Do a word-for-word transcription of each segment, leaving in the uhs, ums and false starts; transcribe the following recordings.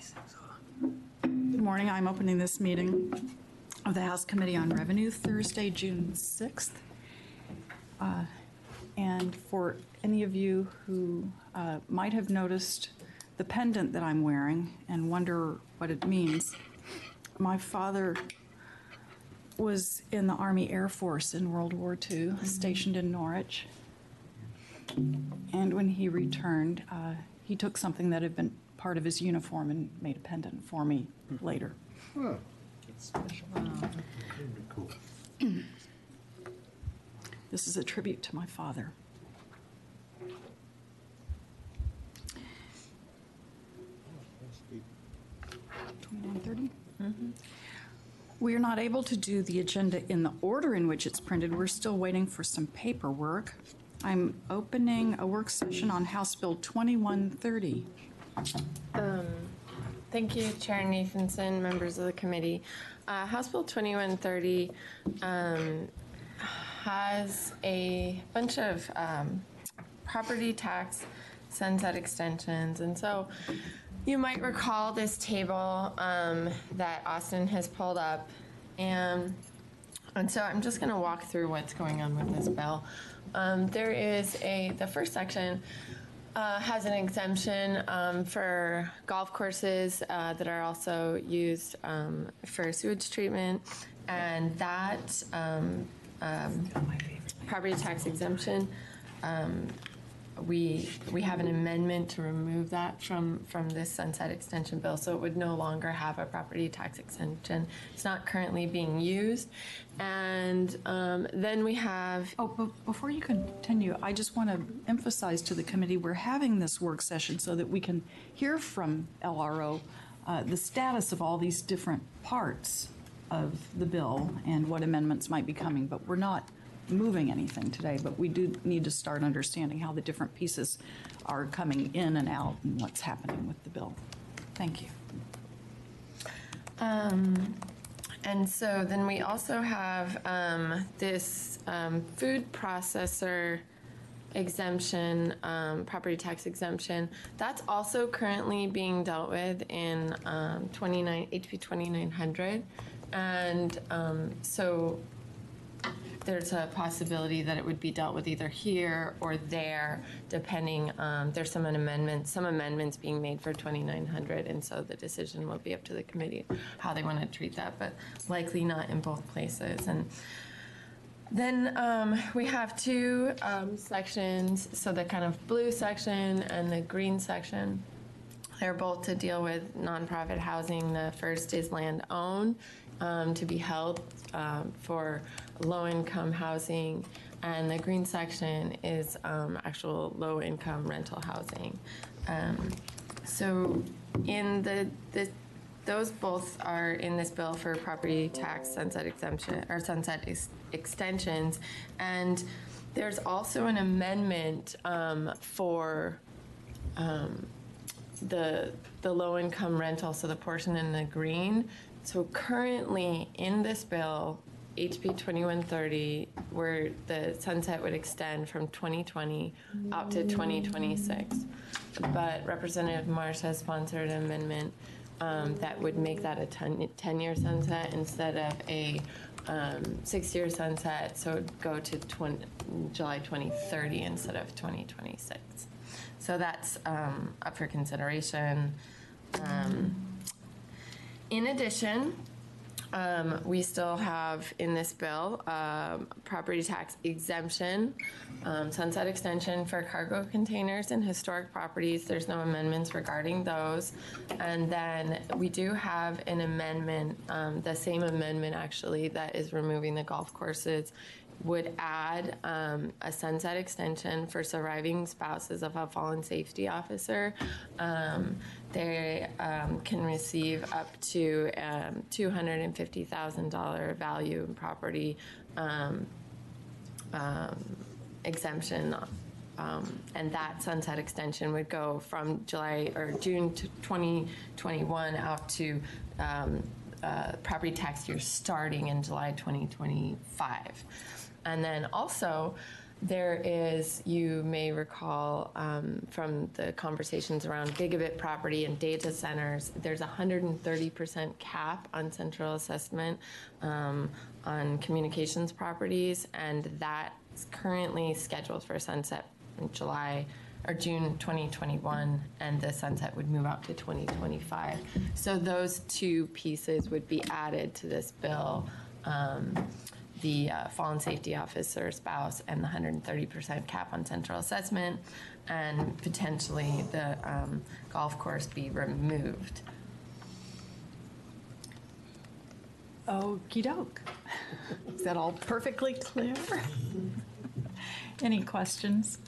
Good morning. I'm opening this meeting of the House Committee on Revenue, Thursday, June sixth. Uh, and for any of you who uh, might have noticed the pendant that I'm wearing and wonder what it means, my father was in the Army Air Force in World War Two, mm-hmm. stationed in Norwich. And when he returned, uh, he took something that had been part of his uniform and made a pendant for me mm-hmm. later. Oh, that's special. Wow. Very cool. This is a tribute to my father. twenty-nine thirty? Mm-hmm. We are not able to do the agenda in the order in which it's printed. We're still waiting for some paperwork. I'm opening a work session on House Bill twenty-one thirty. Um, thank you, Chair Nathanson, members of the committee. Uh, House Bill twenty-one thirty um, has a bunch of um, property tax sunset extensions, and so you might recall this table um, that Austin has pulled up, and and so I'm just going to walk through what's going on with this bill. Um, there is a the first section uh, has an exemption um, for golf courses uh, that are also used um, for sewage treatment, and that um, um, property tax exemption. Um, We we have an amendment to remove that from, from this sunset extension bill, so it would no longer have a property tax exemption. It's not currently being used. And um, then we have... Oh, but before you continue, I just want to emphasize to the committee we're having this work session so that we can hear from L R O uh, the status of all these different parts of the bill and what amendments might be coming, but we're not moving anything today, but we do need to start understanding how the different pieces are coming in and out and what's happening with the bill. Thank you. Um, and so then we also have um, this um, food processor exemption, um, property tax exemption. That's also currently being dealt with in um, twenty-nine H B twenty-nine hundred, and um, so there's a possibility that it would be dealt with either here or there, depending. Um, there's some amendments, some amendments being made for twenty-nine hundred, and so the decision will be up to the committee how they want to treat that, but likely not in both places. And then um, we have two um, sections, so the kind of blue section and the green section. They're both to deal with nonprofit housing. The first is land owned um, to be held um, for low-income housing, and the green section is um, actual low-income rental housing. Um, so in the, the those both are in this bill for property tax sunset exemption or sunset ex extensions, and there's also an amendment um, for um, the the low-income rental, so the portion in the green. So currently in this bill, H B twenty-one thirty, where the sunset would extend from twenty twenty up to twenty twenty-six. But Representative Marsh has sponsored an amendment um, that would make that a ten-year sunset instead of a um, six-year sunset, so it would go to twenty, July twenty thirty instead of twenty twenty-six. So that's um, up for consideration. Um, in addition, Um, we still have in this bill um, property tax exemption, um, sunset extension for cargo containers and historic properties. There's no amendments regarding those. And then we do have an amendment, um, the same amendment actually, that is removing the golf courses, would add um, a sunset extension for surviving spouses of a fallen safety officer. Um, they um, can receive up to um, two hundred fifty thousand dollars value in property um, um, exemption. Um, and that sunset extension would go from July or June to twenty twenty-one out to um, uh, property tax year starting in July twenty twenty-five. And then also, there is, you may recall um, from the conversations around gigabit property and data centers, there's a one hundred thirty percent cap on central assessment um, on communications properties, and that's currently scheduled for sunset in July or June twenty twenty-one, and the sunset would move out to twenty twenty-five. So those two pieces would be added to this bill. Um, the uh, fallen safety officer spouse and the one hundred thirty percent cap on central assessment, and potentially the um, golf course be removed. Okey doke. Is that all perfectly clear? Any questions?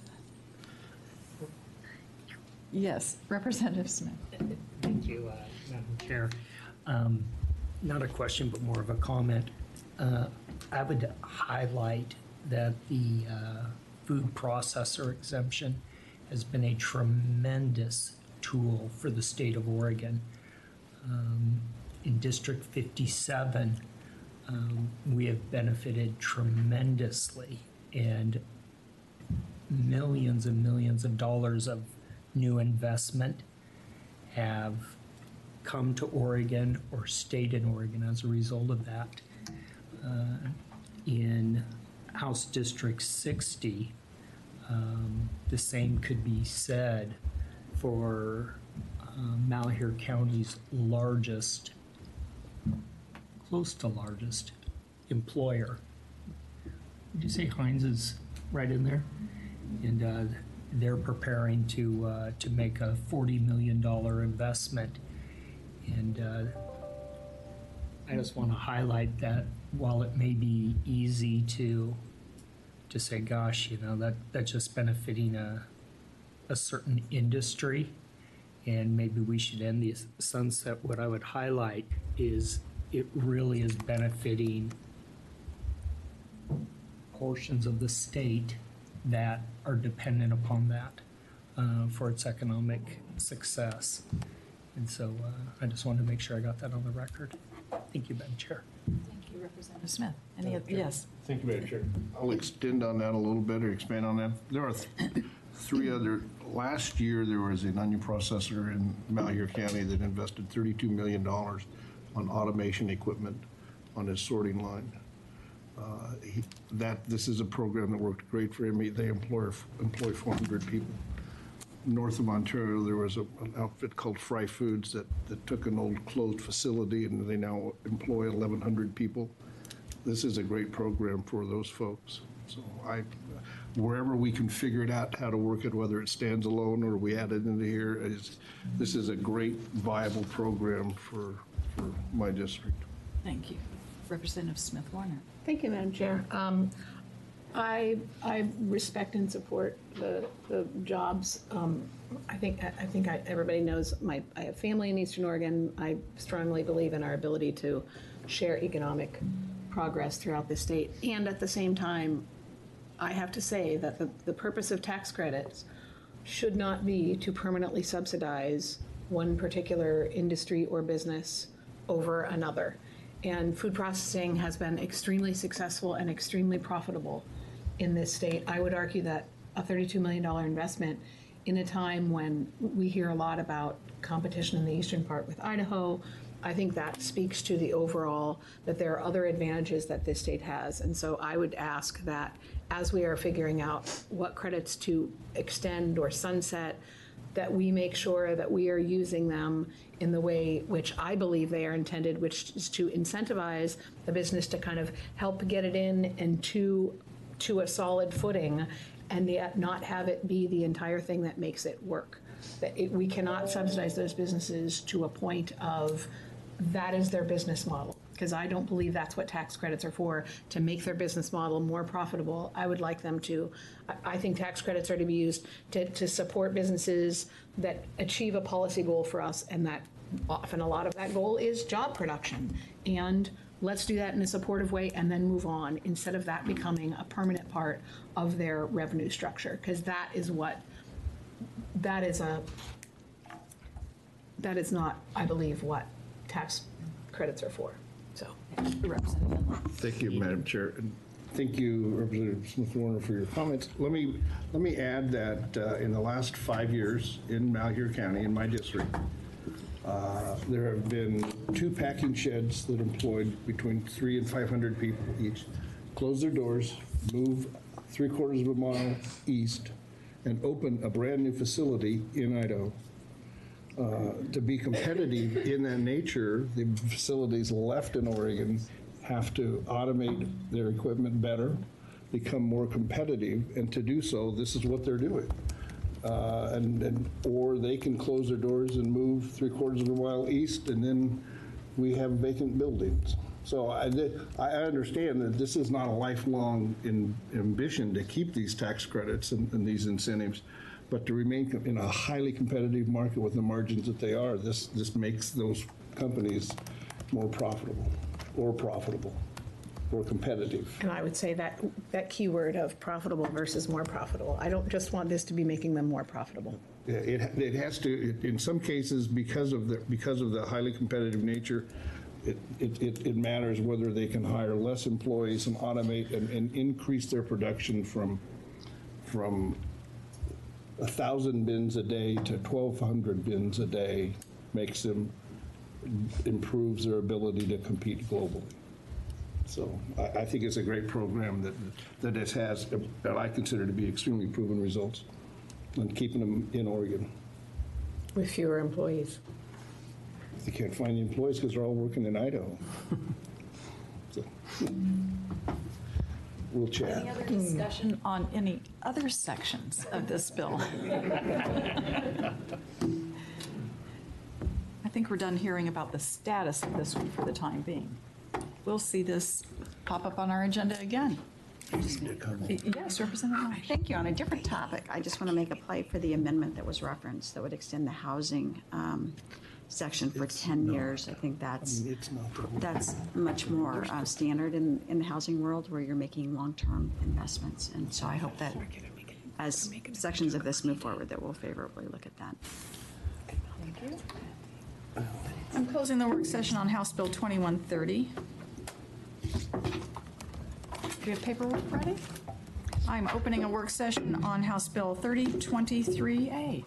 Yes, Representative Smith. Thank you, uh, Madam Chair. Um, Not a question, but more of a comment. Uh, I would highlight that the uh, food processor exemption has been a tremendous tool for the state of Oregon. Um, In District fifty-seven, um, we have benefited tremendously, and millions and millions of dollars of new investment have come to Oregon or stayed in Oregon as a result of that. Uh, in House District sixty, um, the same could be said for uh, Malheur County's largest, close to largest employer. Did you say Heinz is right in there? And uh, they're preparing to uh, to make a forty million dollars investment. And uh, I just want to highlight that while it may be easy to to say, gosh, you know, that that's just benefiting a a certain industry, and maybe we should end the sunset. What I would highlight is it really is benefiting portions of the state that are dependent upon that uh, for its economic success. And so uh, I just wanted to make sure I got that on the record. Thank you, Madam Chair. Thank you, Representative Smith. Any, oth- yes, Thank you, Madam Chair. I'll extend on that a little bit or expand on that. There are th- three other, last year there was an onion processor in Malheur County that invested thirty-two million dollars on automation equipment on his sorting line. Uh, he- That, this is a program that worked great for him. He- They employ, employ four hundred people. North of Ontario, there was a, an outfit called Fry Foods that, that took an old closed facility and they now employ eleven hundred people. This is a great program for those folks. So I, wherever we can figure it out, how to work it, whether it stands alone or we add it into here, is, this is a great viable program for, for my district. thank you. Representative Smith Warner. Thank you, Madam Chair. Um, I, I respect and support the, the jobs. Um, I think, I think I, everybody knows my, I have family in Eastern Oregon. I strongly believe in our ability to share economic progress throughout the state. And at the same time, I have to say that the, the purpose of tax credits should not be to permanently subsidize one particular industry or business over another. And food processing has been extremely successful and extremely profitable in this state. I would argue that a thirty-two million dollars investment in a time when we hear a lot about competition in the eastern part with Idaho, I think that speaks to the overall, that there are other advantages that this state has. And so I would ask that as we are figuring out what credits to extend or sunset, that we make sure that we are using them in the way which I believe they are intended, which is to incentivize the business to kind of help get it in and to, to a solid footing, and yet not have it be the entire thing that makes it work. That it, we cannot subsidize those businesses to a point of that is their business model, because I don't believe that's what tax credits are for, to make their business model more profitable. I would like them to, I, I think tax credits are to be used to, to support businesses that achieve a policy goal for us, and that often a lot of that goal is job production. And let's do that in a supportive way and then move on, instead of that becoming a permanent part of their revenue structure, because that is what, that is a, that is not, I believe, what tax credits are for. So, Representative Finley. Thank you, Madam Chair. And Thank you, Representative Smith Warner, for your comments. Let me, let me add that uh, in the last five years in Malheur County, in my district, uh, there have been two packing sheds that employed between three and five hundred people each, close their doors, move three quarters of a mile east, and open a brand-new facility in Idaho. Uh, to be competitive in that nature, the facilities left in Oregon have to automate their equipment better, become more competitive, and to do so, this is what they're doing. Uh, and, and or they can close their doors and move three quarters of a mile east, and then we have vacant buildings. So I, I understand that this is not a lifelong in, ambition to keep these tax credits and, and these incentives, but to remain in a highly competitive market with the margins that they are, this, this makes those companies more profitable, or profitable, or competitive. And I would say that, that keyword of profitable versus more profitable. I don't just want this to be making them more profitable. Yeah, It, it has to, in some cases, because of the, because of the highly competitive nature, it, it, it it matters whether they can hire less employees and automate and, and increase their production from, from a thousand bins a day to twelve hundred bins a day, makes them, improves their ability to compete globally. So I, I think it's a great program that, that it has, that I consider to be extremely proven results, and keeping them in Oregon. With fewer employees. They can't find the employees because they're all working in Idaho. So, we'll chat. Any other discussion on any other sections of this bill? I think we're done hearing about the status of this one for the time being. We'll see this pop up on our agenda again. Yes, Representative Marsh. Thank you. On a different topic, I just want to make a play for the amendment that was referenced that would extend the housing um, section for ten years. I think that's, It's not. that's much more uh, standard in, in the housing world where you're making long-term investments. And so I hope that as sections of this move forward, that we'll favorably look at that. Thank you. I'm closing the work session on House Bill twenty-one thirty. Do you have paperwork ready? I'm opening a work session on House Bill thirty twenty-three A.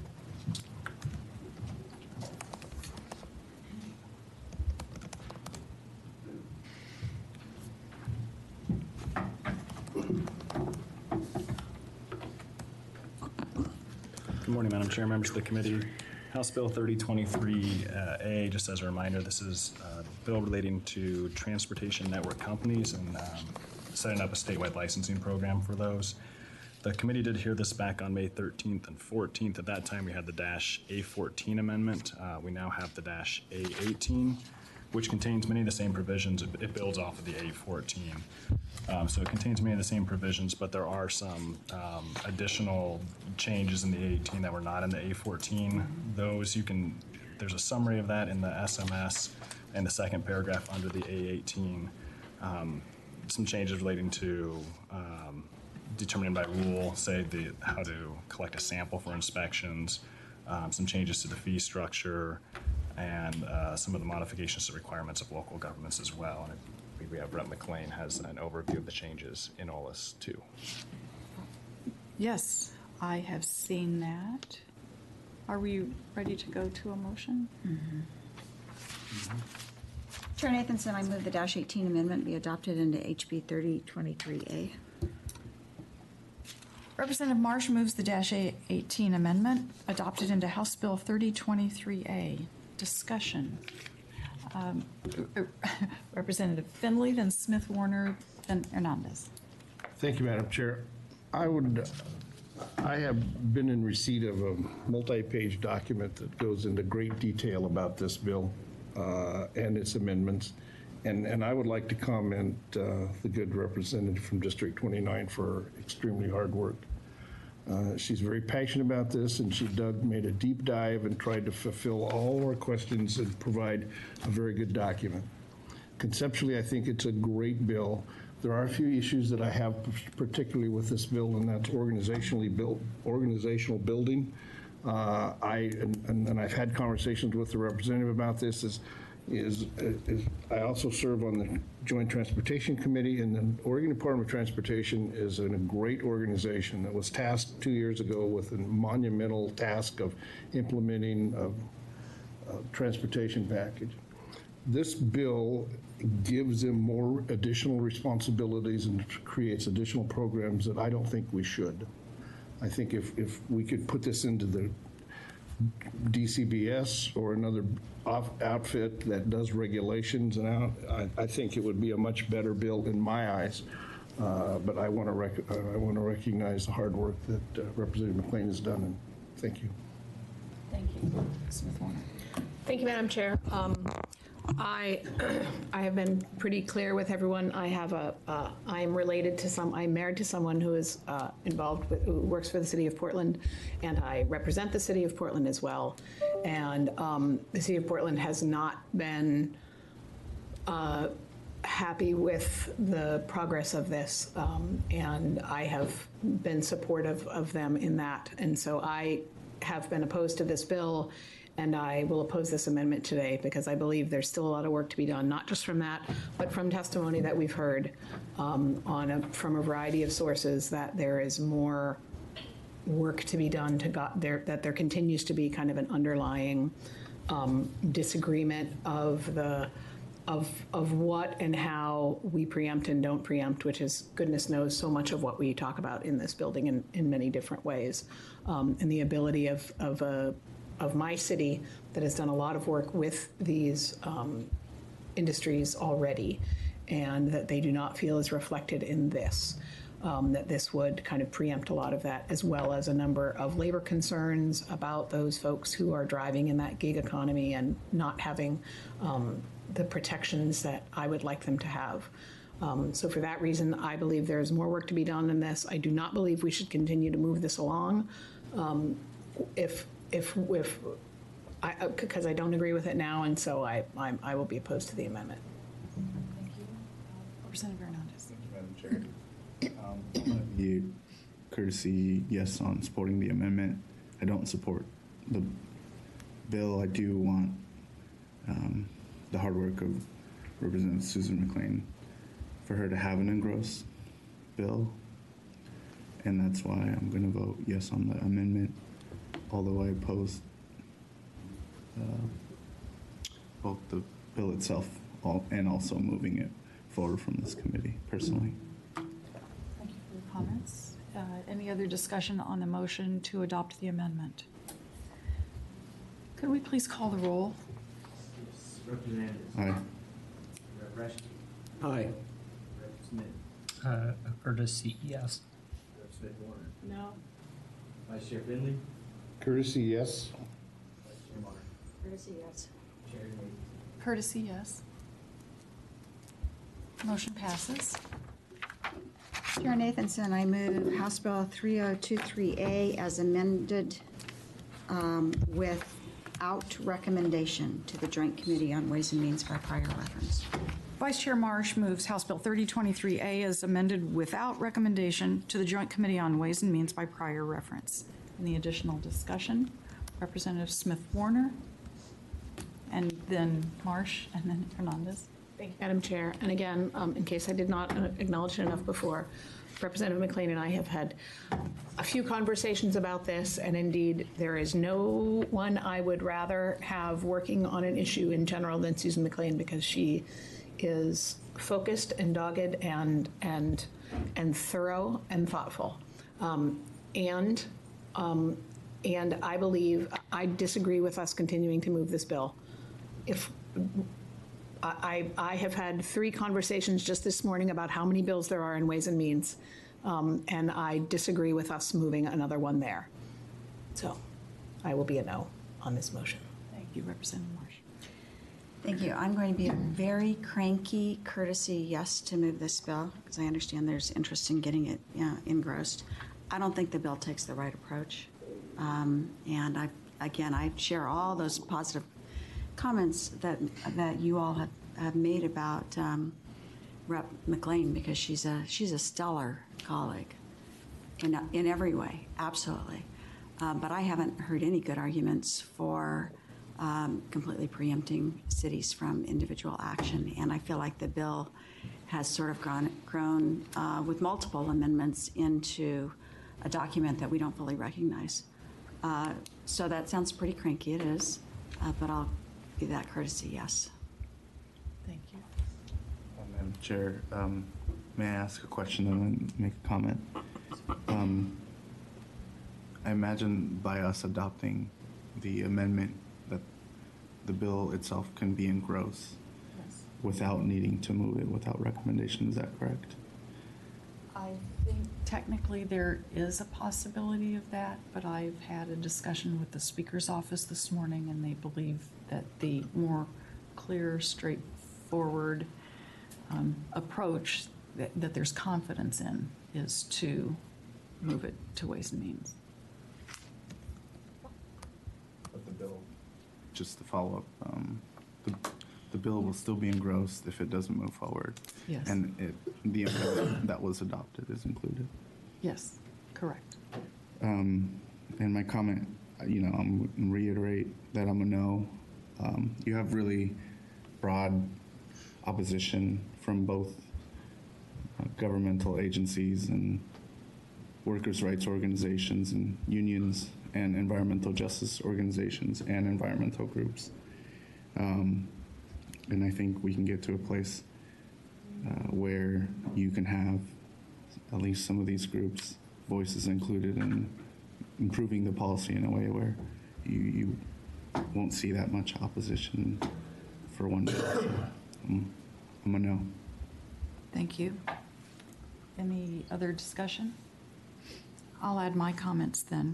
Good morning, Madam Chair, members of the committee. House Bill thirty twenty-three A, just as a reminder, this is a bill relating to transportation network companies and um, setting up a statewide licensing program for those. The committee did hear this back on May thirteenth and fourteenth. At that time, we had the dash A fourteen amendment. Uh, we now have the dash A eighteen, which contains many of the same provisions. It, it builds off of the A fourteen. Um, so it contains many of the same provisions, but there are some um, additional changes in the A eighteen that were not in the A fourteen. Those you can, there's a summary of that in the S M S and the second paragraph under the A eighteen. Um, some changes relating to um, determining by rule, say the how to collect a sample for inspections, um, some changes to the fee structure, and uh, some of the modifications to requirements of local governments as well. And I believe we have Rep. McLean has an overview of the changes in O L S too. Yes, I have seen that. Are we ready to go to a motion? Chair Nathanson, I move the dash eighteen amendment be adopted into H B thirty twenty-three A. Representative Marsh moves the dash A eighteen amendment adopted into House Bill thirty twenty-three A. Discussion. Um, Representative Finley, then Smith Warner, then Hernandez. Thank you, Madam Chair. I would, I have been in receipt of a multi-page document that goes into great detail about this bill uh, and its amendments. And, and I would like to comment uh, the good representative from District twenty-nine for extremely hard work. Uh, she's very passionate about this, and she dug, made a deep dive and tried to fulfill all our questions and provide a very good document. Conceptually, I think it's a great bill. There are a few issues that I have particularly with this bill, and that's organizationally built, organizational building. Uh, I and, and, and I've had conversations with the representative about this. Is is, is I also serve on the Joint Transportation Committee, and the Oregon Department of Transportation is a great organization that was tasked two years ago with a monumental task of implementing a, a transportation package. This bill gives them more additional responsibilities and creates additional programs that I don't think we should. I think if, if we could put this into the D C B S or another off outfit that does regulations and out, I, I think it would be a much better bill in my eyes. Uh, but I want to rec uh, I want to recognize the hard work that uh, Representative McLean has done, and thank you. Thank you. Smith Warner. Thank you, Madam Chair. Um, I, I have been pretty clear with everyone. I have a, uh, I am related to some, I'm married to someone who is uh, involved with, who works for the city of Portland, and I represent the city of Portland as well. And um, the city of Portland has not been uh, happy with the progress of this, um, and I have been supportive of them in that. And so I have been opposed to this bill, and I will oppose this amendment today because I believe there's still a lot of work to be done, not just from that, but from testimony that we've heard um, on a, from a variety of sources, that there is more work to be done to got there, that there continues to be kind of an underlying um, disagreement of the of of what and how we preempt and don't preempt, which is, goodness knows, so much of what we talk about in this building in, in many different ways, um, and the ability of of a of my city that has done a lot of work with these um, industries already, and that they do not feel is reflected in this, um, that this would kind of preempt a lot of that, as well as a number of labor concerns about those folks who are driving in that gig economy and not having um, the protections that I would like them to have. Um, so for that reason, I believe there's more work to be done in this. I do not believe we should continue to move this along. Um, if If, if, I, because I don't agree with it now, and so I, I, I will be opposed to the amendment. Thank you. Representative Hernandez. Madam Chair. Um, I'm going to be courtesy yes on supporting the amendment. I don't support the bill. I do want um, the hard work of Representative Susan McLean for her to have an engrossed bill, and that's why I'm going to vote yes on the amendment, although I oppose uh, both the bill itself all, and also moving it forward from this committee, personally. Thank you for your comments. Uh, Any other discussion on the motion to adopt the amendment? Could we please call the roll? Representative. Aye. Representative Reschke. Aye. Rep Smith. Uh, a courtesy yes. Rep Smith Warner. No. Vice Chair Finley. Courtesy, yes. Vice Chair Martin. Courtesy, yes. Chair Nate. Courtesy, yes. Motion passes. Chair Nathanson, I move House Bill three oh two three A as amended um, without recommendation to the Joint Committee on Ways and Means by prior reference. Vice Chair Marsh moves House Bill thirty twenty-three A as amended without recommendation to the Joint Committee on Ways and Means by prior reference. Any additional discussion? Representative Smith Warner, and then Marsh, and then Hernandez. Thank you, Madam Chair. And again, um, in case I did not uh, acknowledge it enough before, Representative McLean and I have had a few conversations about this, and indeed, there is no one I would rather have working on an issue in general than Susan McLean, because she is focused and dogged and and and thorough and thoughtful. Um, and um, and I believe, I disagree with us continuing to move this bill. If I, I have had three conversations just this morning about how many bills there are in Ways and Means, um, and I disagree with us moving another one there. So I will be a no on this motion. Thank you, Representative Marsh. Thank you. I'm going to be a very cranky courtesy yes to move this bill, because I understand there's interest in getting it yeah, engrossed. I don't think the bill takes the right approach. Um, and I, again, I share all those positive comments that that you all have, have made about um, Rep McLean, because she's a she's a stellar colleague in in every way, absolutely. Uh, but I haven't heard any good arguments for um, completely preempting cities from individual action. And I feel like the bill has sort of grown, grown uh, with multiple amendments into a document that we don't fully recognize. Uh, so that sounds pretty cranky, it is, uh, but I'll give that courtesy, yes. Thank you. Madam Chair, um, may I ask a question and then make a comment? Um, I imagine by us adopting the amendment that the bill itself can be engrossed Yes. without needing to move it without recommendation. Is that correct? I think technically there is a possibility of that, but I've had a discussion with the Speaker's office this morning, and they believe that the more clear, straightforward um, approach that, that there's confidence in is to move it to Ways and Means. But the bill, just to follow up, um, the, the bill will still be engrossed if it doesn't move forward. Yes. And it, the amendment that was adopted is included. Yes, correct. Um, and my comment, uh, you know, I'm gonna reiterate that I'm a no. Um, you have really broad opposition from both uh, governmental agencies and workers' rights organizations and unions and environmental justice organizations and environmental groups. Um, and I think we can get to a place uh, where you can have at least some of these groups' voices included in improving the policy in a way where you, you won't see that much opposition for one bill. So I'm, I'm a no. Thank you. Any other discussion? I'll add my comments then.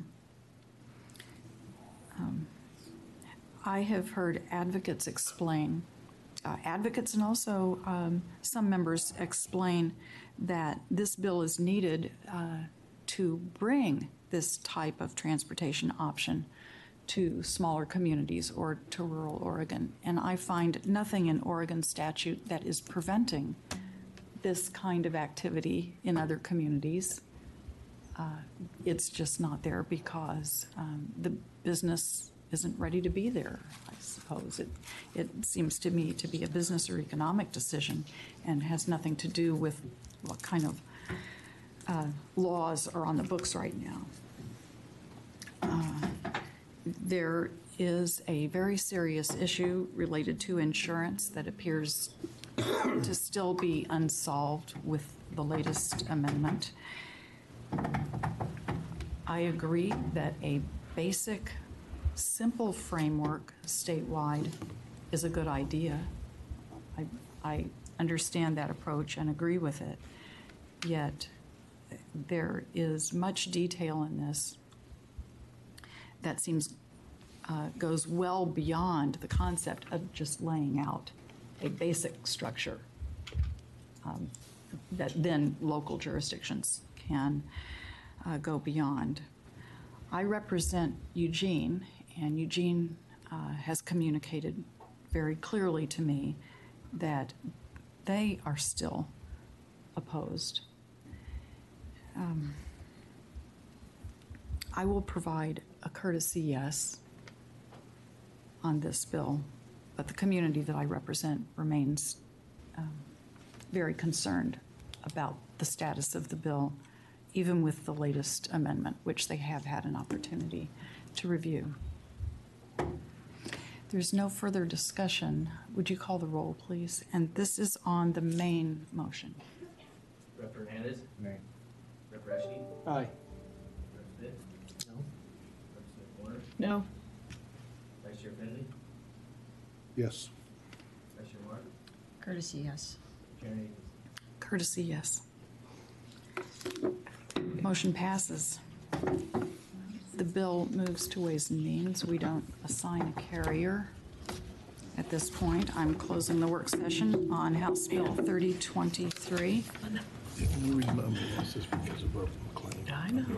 Um, I have heard advocates explain, uh, advocates and also um, some members explain that this bill is needed uh, to bring this type of transportation option to smaller communities or to rural Oregon. And I find nothing in Oregon statute that is preventing this kind of activity in other communities. Uh, it's just not there because um, the business isn't ready to be there, I suppose. It, it seems to me to be a business or economic decision and has nothing to do with what kind of uh, laws are on the books right now. Uh, there is a very serious issue related to insurance that appears to still be unsolved with the latest amendment. I agree that a basic, simple framework statewide is a good idea. I, I understand that approach and agree with it. Yet there is much detail in this that seems uh, goes well beyond the concept of just laying out a basic structure um, that then local jurisdictions can uh, go beyond. I represent Eugene, and Eugene uh, has communicated very clearly to me that they are still opposed. Um, I will provide a courtesy yes on this bill, but the community that I represent remains um, very concerned about the status of the bill, even with the latest amendment, which they have had an opportunity to review. There's no further discussion. Would you call the roll, please? And this is on the main motion. Rep Hernandez. Nay. Rep Reschke. Aye. Rep Smith. No. Rep Smith Warner. No. Vice Chair Finley. Yes. Vice Chair Martin. Courtesy, yes. Chair Akins. Courtesy, yes. Motion passes. The bill moves to Ways and Means. We don't assign a carrier at this point. I'm closing the work session on House Bill thirty twenty-three. The only reason I'm doing this is because of Reverend McLean. I know.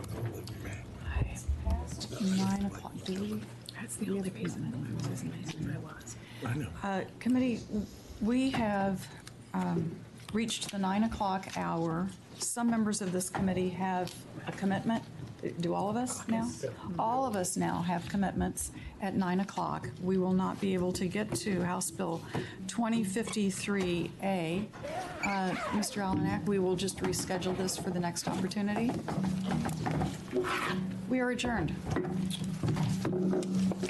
Nine o'clock. Do we? That's the only reason I was. I know. Uh, Committee, we have um, reached the nine o'clock hour. Some members of this committee have a commitment. Do all of us now? All of us now have commitments at nine o'clock. We will not be able to get to House Bill twenty fifty-three A. Uh, Mister Almanac, we will just reschedule this for the next opportunity. We are adjourned.